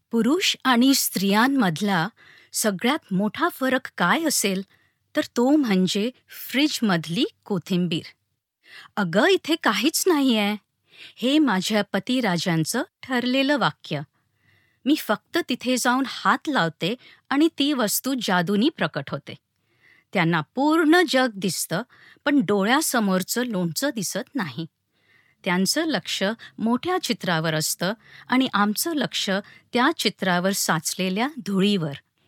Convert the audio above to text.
पुरुष आणि स्त्रियांमधला सगळ्यात मोठा फरक काय असेल तर तो म्हणजे फ्रीजमधली कोथिंबीर. "अगं, इथे काहीच नाहीये," हे माझ्या पतिराजांचं ठरलेलं वाक्य. मी फक्त तिथे जाऊन हात लावते आणि ती वस्तू जादूनी प्रकट होते. त्यांना पूर्ण जग दिसतं, पण डोळ्यासमोरचं लोणचं दिसत नाही. त्यांचं लक्ष मोठ्या चित्रावर असतं आणि आमचं लक्ष त्या चित्रावर साचलेल्या धुळीवर.